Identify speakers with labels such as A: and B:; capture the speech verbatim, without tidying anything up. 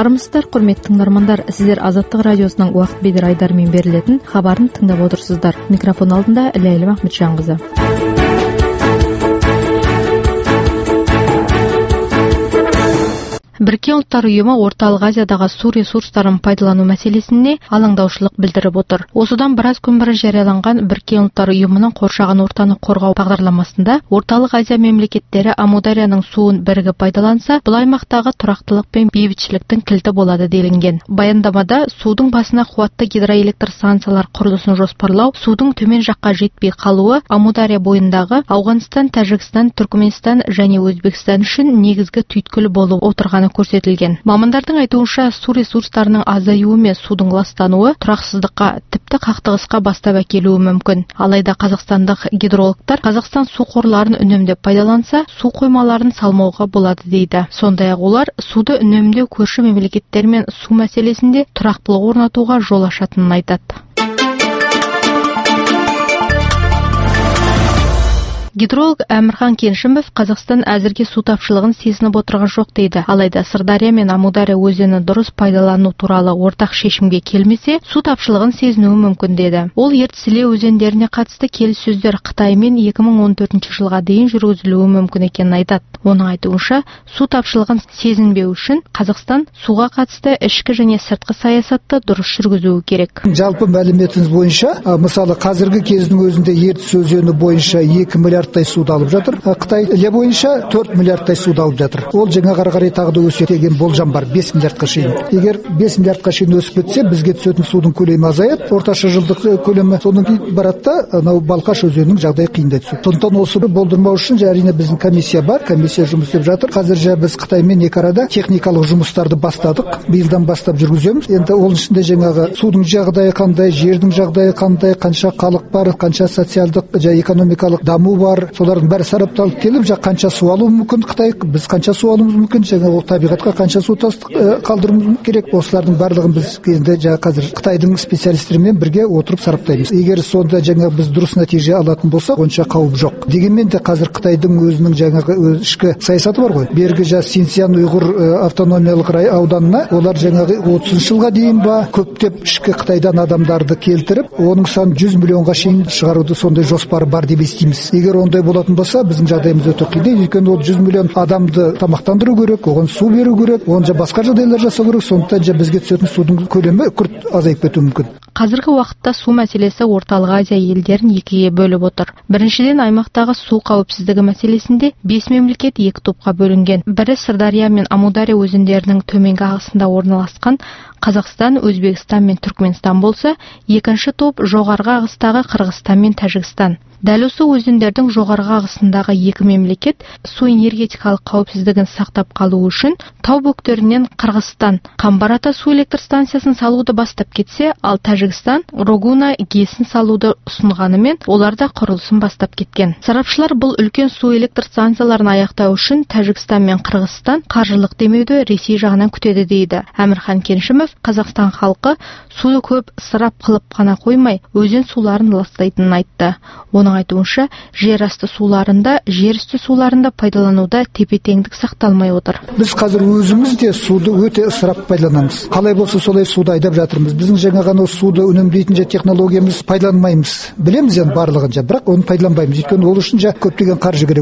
A: Армысыздар, құрметті тыңдармандар, сіздер Азаттық радиосының уақыт бедер айдарымен берілетін хабарын тыңдап отырсыздар. Микрофон алдында Ләйлім Ахметжанқызы. Біріккен ұлттар ұйымы Орталық Азиядағы су ресурстарын пайдалану мәселесіне алаңдаушылық білдіріп отыр. Осыдан біраз күн бұрын жарияланған Біріккен ұлттар ұйымының қоршаған ортаны қорғау бағдарламасында Орталық Азия мемлекеттері Амударияның суын бірігіп пайдаланса, бұл аймақтағы тұрақтылық пен бейбітшіліктің кілті болады делінген. Баяндамада судың басына қуатты гидроэлектр станциялар құрылысын жоспарлау, судың төмен жаққа жетпей қалуы Амудария бойындағы Ауғанстан, Тәжікстан, Түркменстан және Өзбекстан үшін негізгі түйткіл болып отырғаны көрсетілген. Мамандардың айтуынша, су ресурстарының азаюы мен судың ластануы тұрақсыздыққа, тіпті қақтығысқа бастап әкелуі мүмкін. Алайда қазақстандық гидрологтар Қазақстан су қорларын үнемдеп пайдаланса, су қоймаларын салмауға болады дейді. Сондай-ақ олар суды үнемдеу көрші мемлекеттермен су мәселесінде тұрақтылық орнатуға жол ашатынын айтады. Гидролог Әмірхан Кеншімов Қазақстан әзірге су тапшылығын сезініп отырған жоқ дейді. Алайда Сырдария мен Амудария өзені дұрыс пайдалану туралы ортақ шешімге келмесе, су тапшылығын сезінуі мүмкін деді. Ол Ертіс Іле өзендеріне қатысты келіссөздер Қытаймен екі мың он төртінші жылға дейін жүргізілуі мүмкін екенін айтады. Оның айтуынша, су тапшылығын сезінбеу үшін Қазақстан суға қатысты ішкі және сыртқы саясатты дұрыс жүргізуі керек.
B: Жалпы мәліметіңіз бойынша, мысалы қазіргі кездің өзінде Ертіс өзені бойынша екі миллиардтай суды алып жатыр. Қытай Іле бойынша төрт миллиардтай суды алып жатыр. Ол жаңа қарай тағы да өседі деген болжам бар, бес миллиардқа шейін. Егер бес миллиардқа шейін өсіп кетсе, бізге түсетін судың көлемі азаяды. Орташа жылдық көлемі соның кейін барады да, анау Балқаш өзенінің жағдайы қиындай түседі. Сондықтан осы болдырмау үшін әрине біздің комиссия бар, комиссия жұмыс істеп жатыр. Қазір же біз Қытаймен екі арада техникалық жұмыстарды бастадық. Биылдан бастап жүргіземіз. Енді ол ішінде жаңағы судың жағдайы қандай, жердің жағдайы қандай, қанша халық бар, қанша социалдық және экономикалық даму бар, солардың бәрі сарапталып келіп, жа қанша су алуы мүмкін Қытай, біз қанша су алуымыз мүмкін, жаңа ол табиғатқа қанша су қалдыруымыз керек. Осылардың барлығын біз енді жаңа қазір Қытайдың специалистерімен бірге отырып сараптаймыз. Егер сонда жаңа біз дұрыс нәтиже алатын болсақ, онша қауіп жоқ. Дегенмен де қазір Қытайдың өзінің жаңағы ішкі саясаты бар ғой. Бергі жа Синьцзян ұйғыр автономиялық ауданына олар жаңағы отызыншы жылға дейін ба көптеп ішкі Қытайдан адамдарды келтіріп, оның сан жүз миллионға шейін шығаруды сондай жоспары бар деп естиміз. Егер ондай болатын болса, біздің жағдайымыз өте қиын. Өйткені ол жүз миллион адамды тамақтандыру керек, оған су беру керек, оған жа басқа жағдайлар жасау керек. Сондықтан жа бізге түсетін судың көлемі күрт азайып кетуі мүмкін.
A: Қазіргі уақытта су мәселесі Орталық Азия елдерін екіге бөліп отыр. Біріншіден, аймақтағы су қауіпсіздігі мәселесінде бес мемлекет екі топқа бөлінген. Бірі Сырдария мен Амудария өзендерінің төменгі ағысында орналасқан Қазақстан, Өзбекстан мен Түркменстан болса, екінші топ жоғарғы ағыстағы Қырғызстан мен Тәжікстан. Дәл осы өзендердің жоғарғы ағысындағы екі мемлекет су энергетикалық қауіпсіздігін сақтап қалу үшін тау бөктерінен Қырғызстан Қамбар-Ата су электр станциясын салуды бастап кетсе, ал Тәжікстан Рогуна ГЭСін салуды ұсынғанымен, олар да құрылысын бастап кеткен. Сарапшылар бұл үлкен су электр станцияларын аяқтау үшін Тәжікстан мен Қырғызстан қаржылық демеуді Ресей жағынан күтеді дейді. Әмірхан Кеншімов Қазақстан халқы суды көп ысырап қылып қана қоймай, өзен суларын ластайтынын айтты. Оның айтуынша, жер асты суларында, жер үсті суларында пайдалануда тепе-теңдік сақталмай отыр.
B: Біз қазір өзіміз де суды өте ысырап пайдаланамыз. Қалай болса солай суды айдап жатырмыз. Біздің жаңа ғана суды үнемдейтін же технологиямыз пайдаланмаймыз. Білеміз енді барлығын жа, бірақ оны пайдаланбаймыз. Өйткені ол үшін жа көптеген қаржы керек.